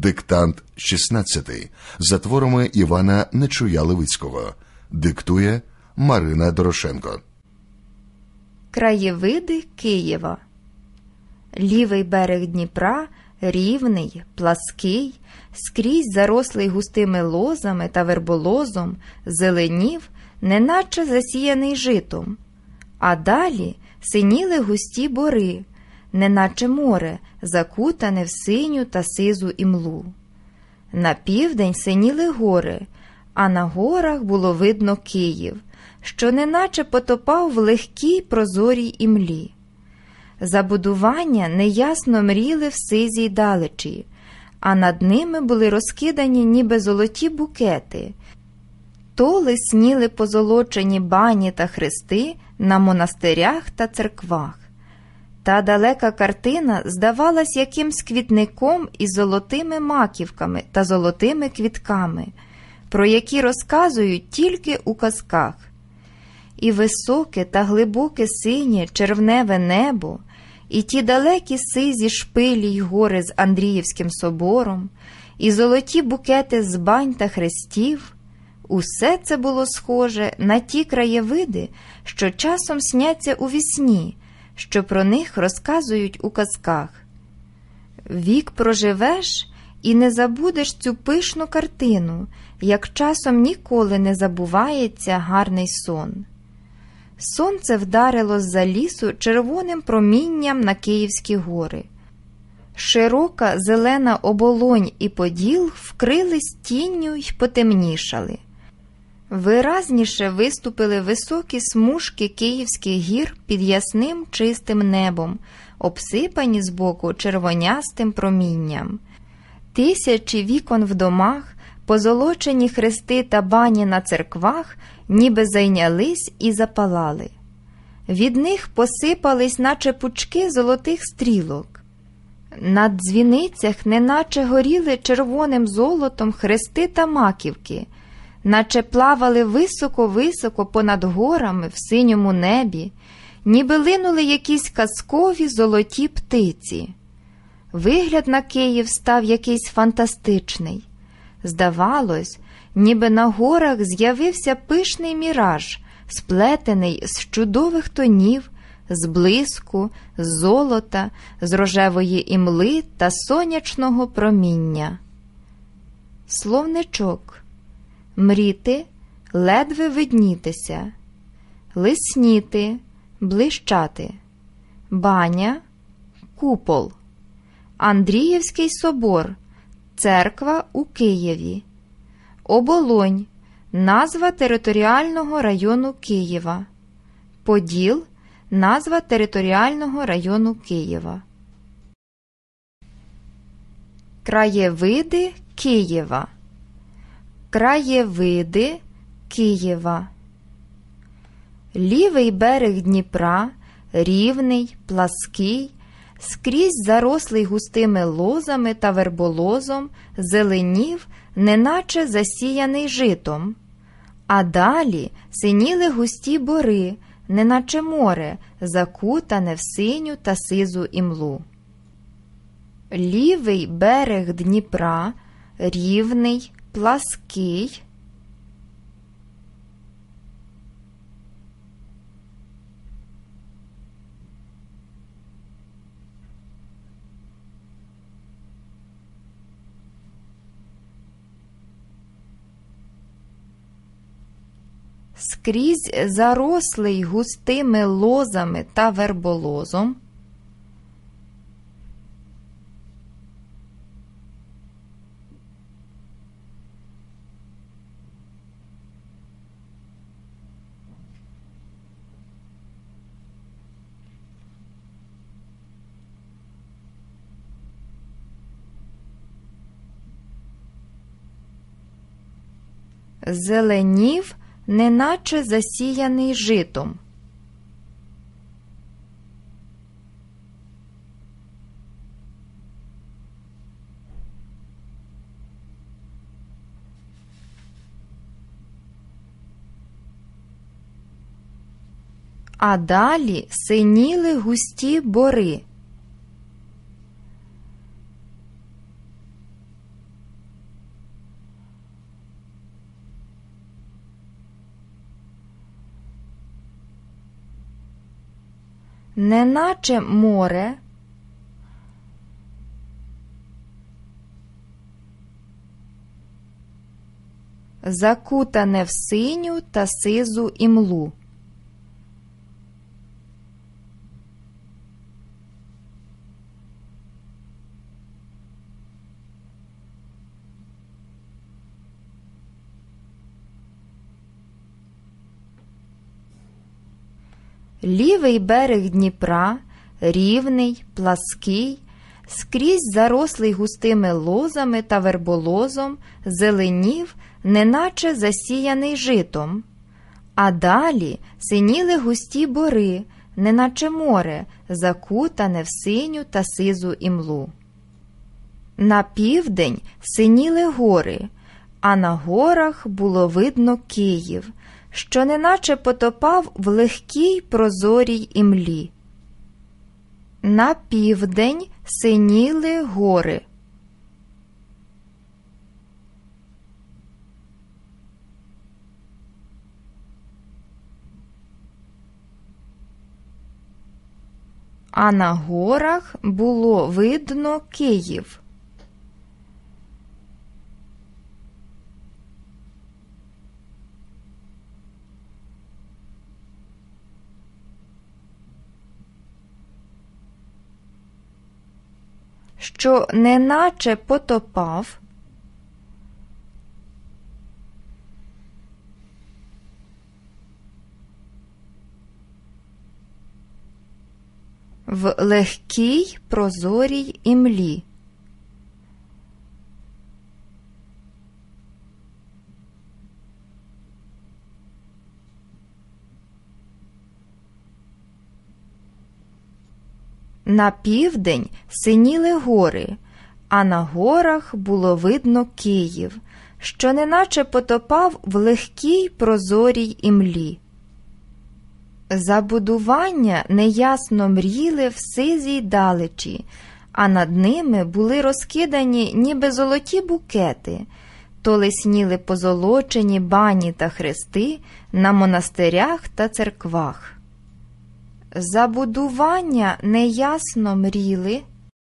Диктант 16 за творами Івана Нечуя-Левицького. Диктує Марина Дорошенко. Краєвиди Києва. Лівий берег Дніпра рівний, плаский, скрізь зарослий густими лозами та верболозом, зеленів, неначе засіяний житом. А далі синіли густі бори, неначе море, закутане в синю та сизу імлу. На південь синіли гори, а на горах було видно Київ, що неначе потопав в легкій прозорій імлі. Забудування неясно мріли в сизій далечі, а над ними були розкидані ніби золоті букети. То лисніли позолочені бані та хрести на монастирях та церквах. Та далека картина здавалась якимсь квітником із золотими маківками та золотими квітками, про які розказують тільки у казках. І високе та глибоке синє червневе небо, і ті далекі сизі шпилі й гори з Андріївським собором, і золоті букети з бань та хрестів – усе це було схоже на ті краєвиди, що часом сняться у вісні, що про них розказують у казках. Вік проживеш і не забудеш цю пишну картину, як часом ніколи не забувається гарний сон. Сонце вдарило з-за лісу червоним промінням на Київські гори. Широка зелена оболонь і Поділ вкрились тінню й потемнішали. Виразніше виступили високі смужки Київських гір під ясним чистим небом, обсипані збоку червонястим промінням. Тисячі вікон в домах, позолочені хрести та бані на церквах ніби зайнялись і запалали. Від них посипались, наче пучки золотих стрілок. На дзвіницях неначе горіли червоним золотом хрести та маківки, наче плавали високо-високо понад горами в синьому небі, ніби линули якісь казкові золоті птиці. Вигляд на Київ став якийсь фантастичний. Здавалось, ніби на горах з'явився пишний міраж, сплетений з чудових тонів, з блиску, з золота, з рожевої імли та сонячного проміння. Словничок. Мріти, ледве виднітися. Лисніти, блищати. Баня, купол. Андріївський собор, церква у Києві. Оболонь, назва територіального району Києва. Поділ, назва територіального району Києва. Краєвиди Києва. Краєвиди Києва. Лівий берег Дніпра рівний, плаский, скрізь зарослий густими лозами та верболозом, зеленів, неначе засіяний житом. А далі синіли густі бори, неначе море, закутане в синю та сизу імлу. Лівий берег Дніпра рівний, плаский, скрізь зарослий густими лозами та верболозом, зеленів, неначе засіяний житом. А далі синіли густі бори. неначе море, закутане в синю та сизу імлу. Лівий берег Дніпра рівний, плаский, скрізь зарослий густими лозами та верболозом, зеленів, неначе засіяний житом. А далі синіли густі бори, неначе море, закутане в синю та сизу імлу. На південь синіли гори, а на горах було видно Київ, що неначе потопав в легкій прозорій імлі. На південь синіли гори. А на горах було видно Київ. Що неначе потопав в легкій прозорій імлі. На південь синіли гори, а на горах було видно Київ, що неначе потопав в легкій прозорій імлі. Забудування неясно мріли в сизій далечі, а над ними були розкидані ніби золоті букети, то лисніли позолочені бані та хрести на монастирях та церквах. Забудування неясно мріли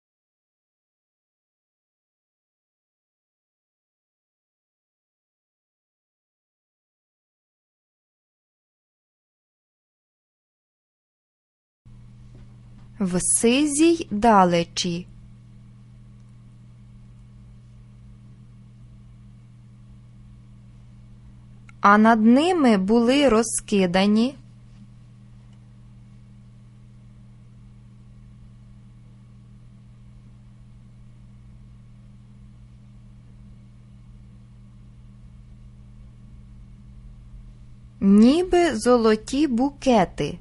в сизій далечі. А над ними були розкидані ніби золоті букети.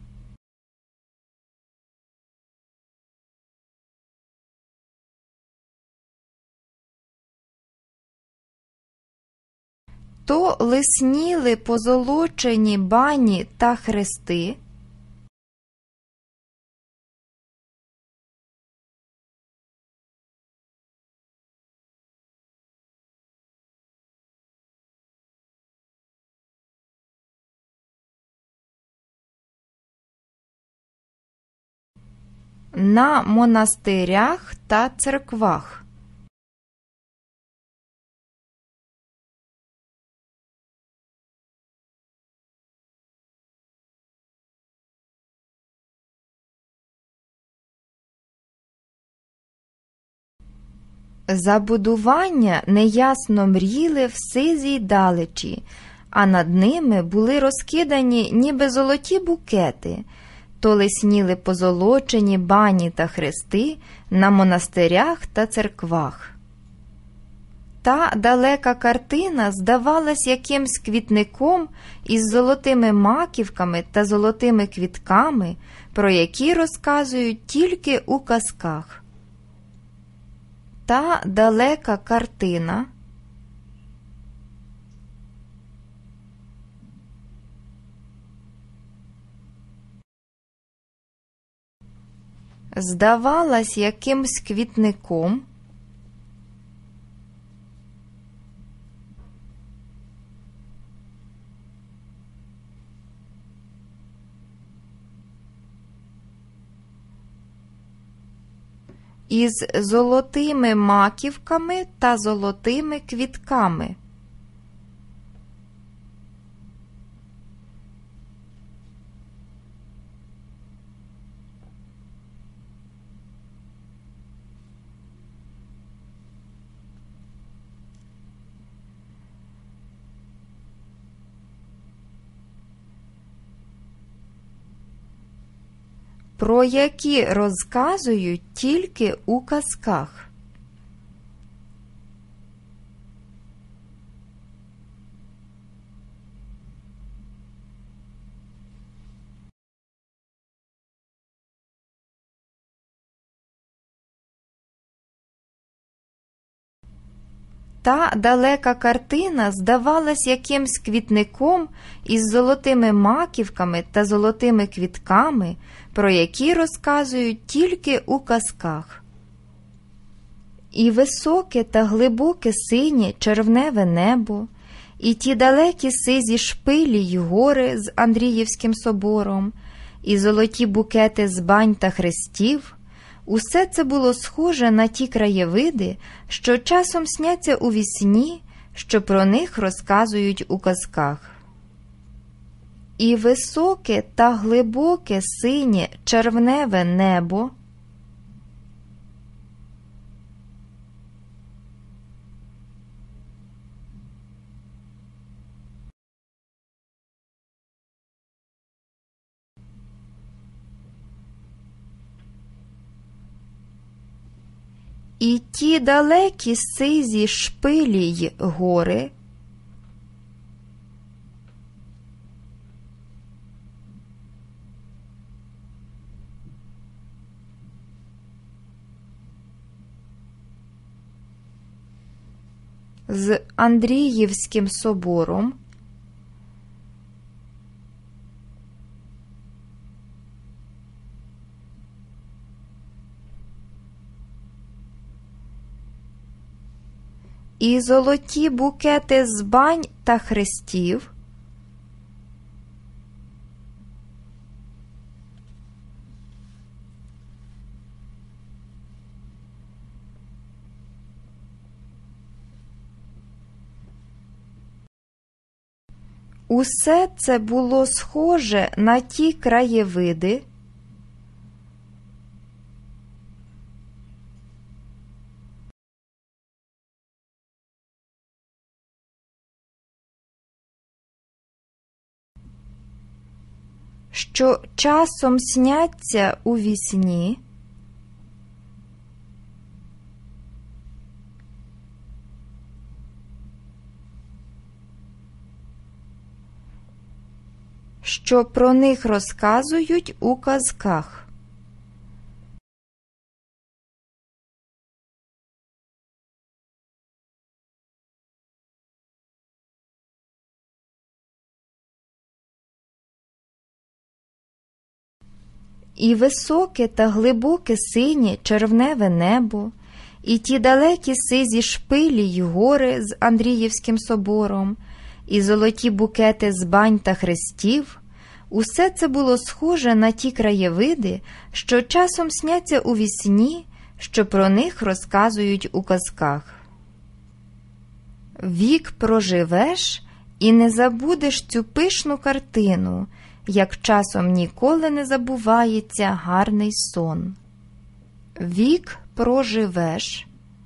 То лисніли позолочені бані та хрести, на монастирях та церквах. Забудування неясно мріли в сизій далечі, а над ними були розкидані ніби золоті букети, то лисніли позолочені бані та хрести на монастирях та церквах. Та далека картина здавалась якимсь квітником із золотими маківками та золотими квітками, про які розказують тільки у казках. Та далека картина здавалась якимсь квітником, із золотими маківками та золотими квітками. Про які розказують тільки у казках. Та далека картина здавалась якимсь квітником із золотими маківками та золотими квітками, про які розказують тільки у казках. І високе та глибоке синє червневе небо, і ті далекі сизі шпилі й гори з Андріївським собором, і золоті букети з бань та хрестів – усе це було схоже на ті краєвиди, що часом сняться у вісні, що про них розказують у казках. І високе та глибоке синє червневе небо, і ті далекі сизі шпилі й гори, з Андріївським собором, і золоті букети з бань та хрестів, усе це було схоже на ті краєвиди, що часом сняться у вісні, що про них розказують у казках. І високе та глибоке синє червневе небо, і ті далекі сизі шпилі й гори з Андріївським собором, і золоті букети з бань та хрестів – усе це було схоже на ті краєвиди, що часом сняться у вісні, що про них розказують у казках. Вік проживеш і не забудеш цю пишну картину, як часом ніколи не забувається гарний сон. Вік проживеш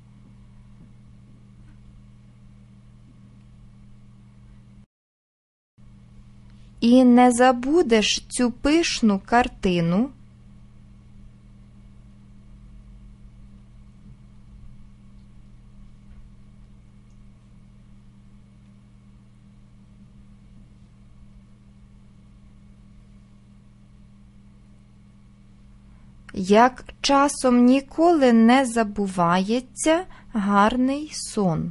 і не забудеш цю пишну картину, як часом ніколи не забувається гарний сон.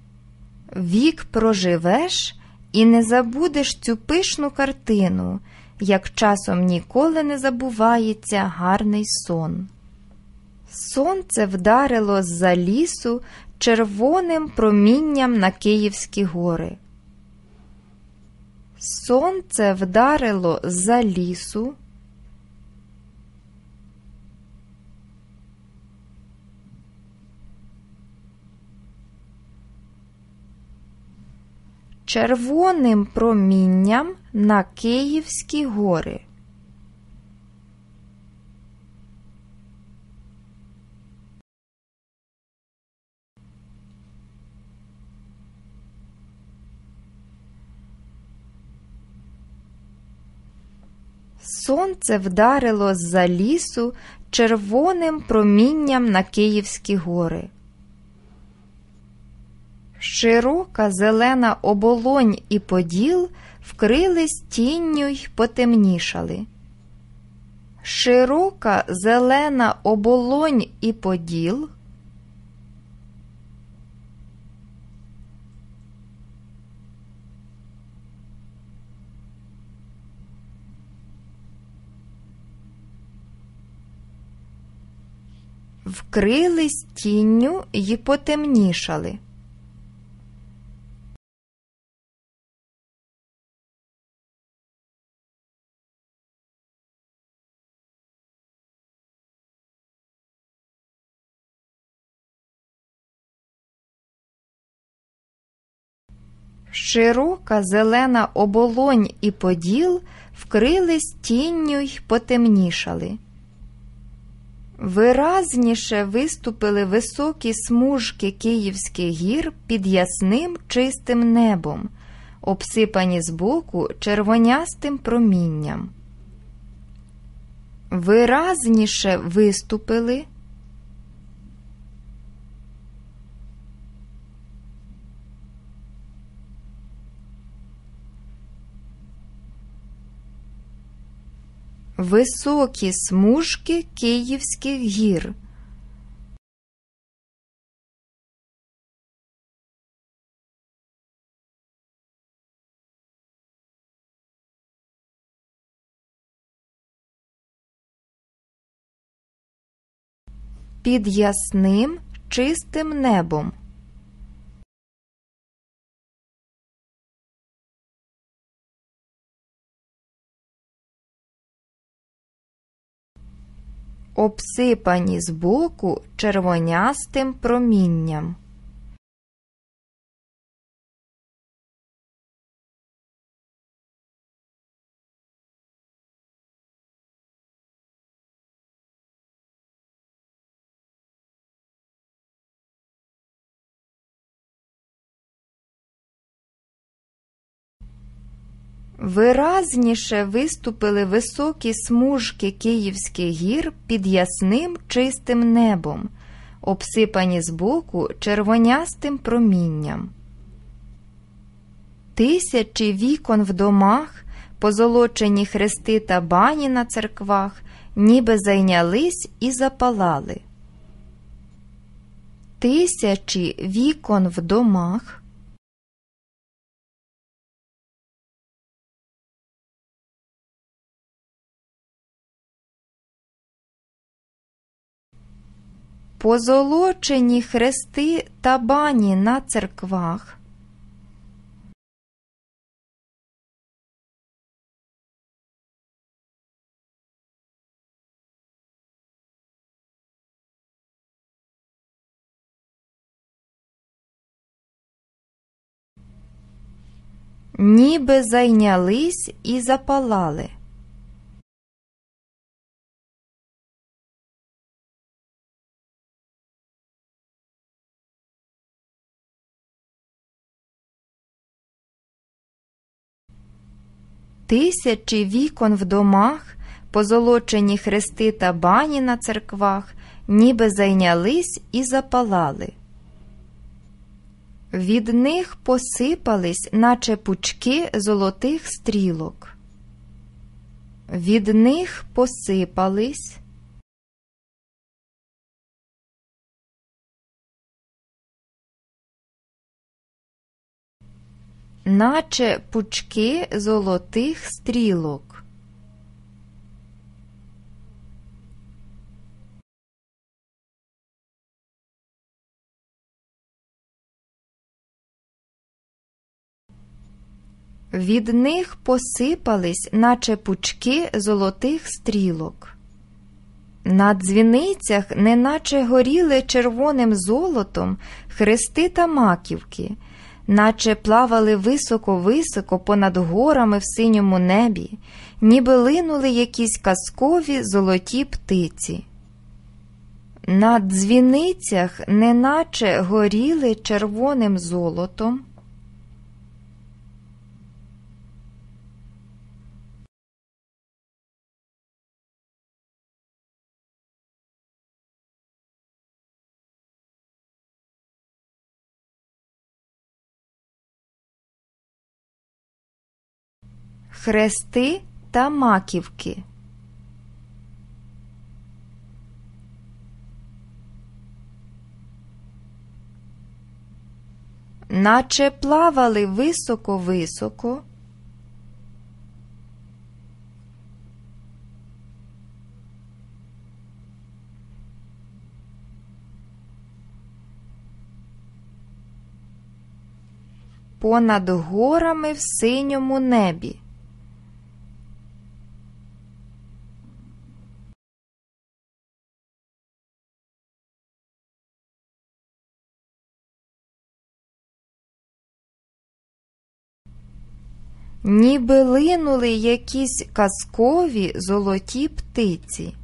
Вік проживеш і не забудеш цю пишну картину, як часом ніколи не забувається гарний сон. Сонце вдарило з-за лісу червоним промінням на Київські гори. Сонце вдарило з-за лісу червоним промінням на Київські гори. Сонце вдарило з-за лісу червоним промінням на Київські гори. Широка зелена оболонь і поділ вкрились тінню й потемнішали. Широка зелена оболонь і поділ вкрились тінню й потемнішали. Широка зелена оболонь і поділ вкрились тінню й потемнішали. Виразніше виступили високі смужки Київських гір під ясним чистим небом, обсипані збоку червонястим промінням. Виразніше виступили високі смужки Київських гір. Під ясним чистим небом. Обсипані збоку червонястим промінням. Виразніше виступили високі смужки Київських гір під ясним чистим небом, обсипані збоку червонястим промінням. Тисячі вікон в домах, позолочені хрести та бані на церквах, ніби зайнялись і запалали. Тисячі вікон в домах, позолочені хрести та бані на церквах, ніби зайнялись і запалали. Тисячі вікон в домах, позолочені хрести та бані на церквах, ніби зайнялись і запалали. Від них посипались, наче пучки золотих стрілок. Від них посипались, наче пучки золотих стрілок. Від них посипались, наче пучки золотих стрілок. На дзвіницях неначе горіли червоним золотом хрести та маківки, наче плавали високо-високо понад горами в синьому небі, ніби линули якісь казкові золоті птиці. На дзвіницях неначе горіли червоним золотом хрести та маківки. Наче плавали високо-високо понад горами в синьому небі. Ніби линули якісь казкові золоті птиці.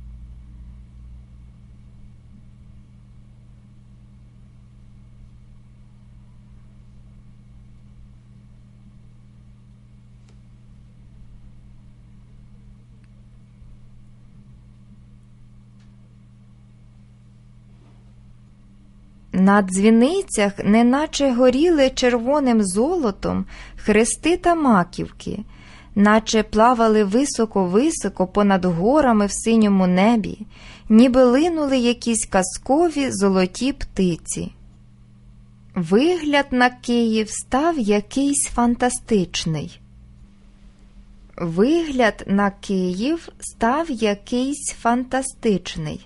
На дзвіницях неначе горіли червоним золотом хрести та маківки, наче плавали високо-високо понад горами в синьому небі, ніби линули якісь казкові золоті птиці. Вигляд на Київ став якийсь фантастичний. Вигляд на Київ став якийсь фантастичний.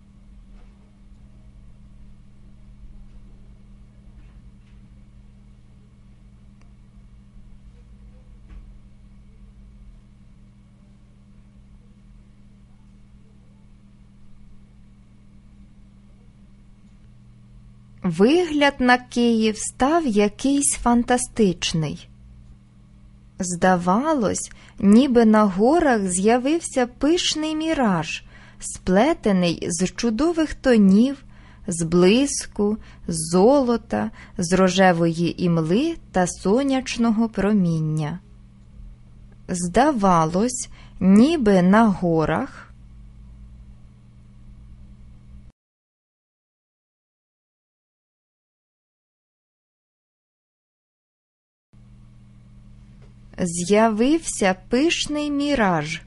Вигляд на Київ став якийсь фантастичний. Здавалось, ніби на горах з'явився пишний міраж, сплетений з чудових тонів, з блиску, з золота, з рожевої імли та сонячного проміння. Здавалось, ніби на горах з'явився пишний міраж.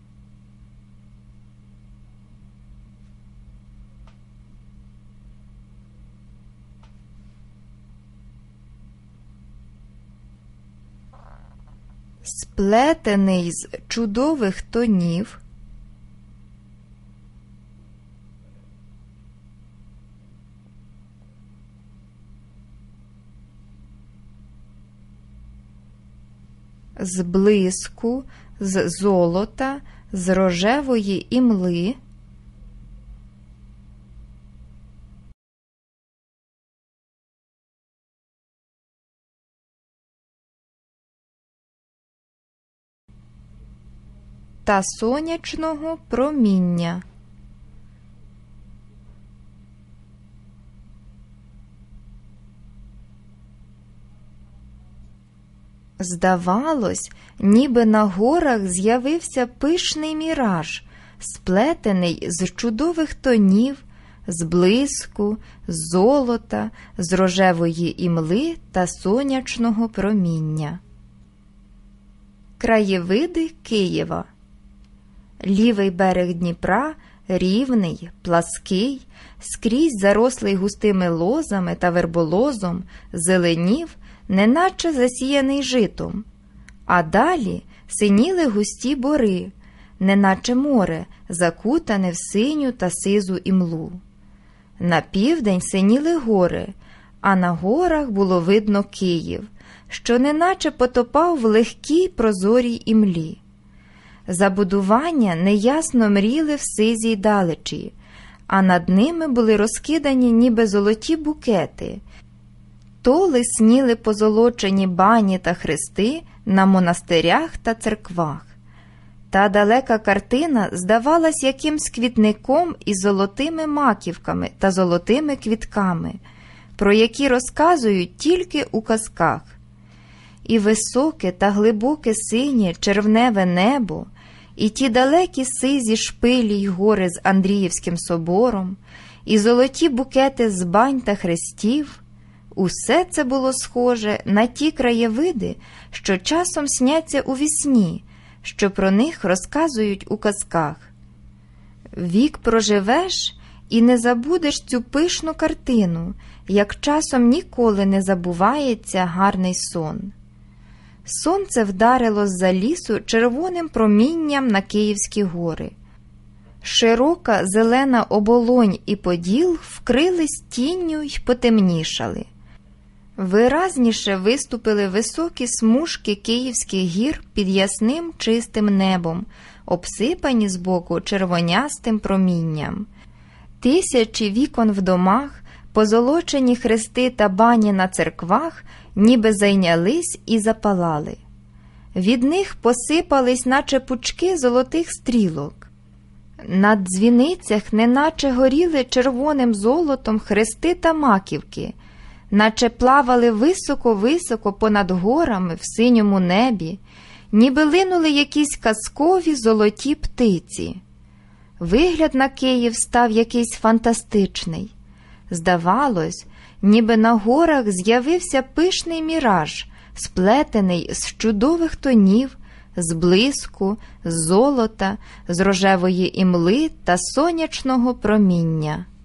Сплетений з чудових тонів, з блиску, з золота, з рожевої імли, та сонячного проміння. Здавалось, ніби на горах з'явився пишний міраж, сплетений з чудових тонів, з блиску, з золота, з рожевої імли та сонячного проміння. Краєвиди Києва. Лівий берег Дніпра рівний, плаский, скрізь зарослий густими лозами та верболозом, зеленів, неначе засіяний житом, а далі синіли густі бори, неначе море, закутане в синю та сизу імлу. На південь синіли гори, а на горах було видно Київ, що неначе потопав в легкій прозорій імлі. Забудування неясно мріли в сизій далечі, а над ними були розкидані ніби золоті букети. То лисніли позолочені бані та хрести на монастирях та церквах. Та далека картина здавалась якимсь квітником із золотими маківками та золотими квітками, про які розказують тільки у казках. І високе та глибоке синє червневе небо, і ті далекі сизі шпилі й гори з Андріївським собором, і золоті букети з бань та хрестів – усе це було схоже на ті краєвиди, що часом сняться у вісні, що про них розказують у казках. Вік проживеш і не забудеш цю пишну картину, як часом ніколи не забувається гарний сон. Сонце вдарило з-за лісу червоним промінням на Київські гори. Широка зелена оболонь і поділ вкрились тінню й потемнішали. Виразніше виступили високі смужки Київських гір під ясним чистим небом, обсипані збоку червонястим промінням. Тисячі вікон в домах, позолочені хрести та бані на церквах ніби зайнялись і запалали. Від них посипались, наче пучки золотих стрілок. На дзвіницях неначе горіли червоним золотом хрести та маківки, наче плавали високо-високо понад горами в синьому небі, ніби линули якісь казкові золоті птиці. Вигляд на Київ став якийсь фантастичний. Здавалось, ніби на горах з'явився пишний міраж, сплетений з чудових тонів, з блиску, з золота, з рожевої імли та сонячного проміння.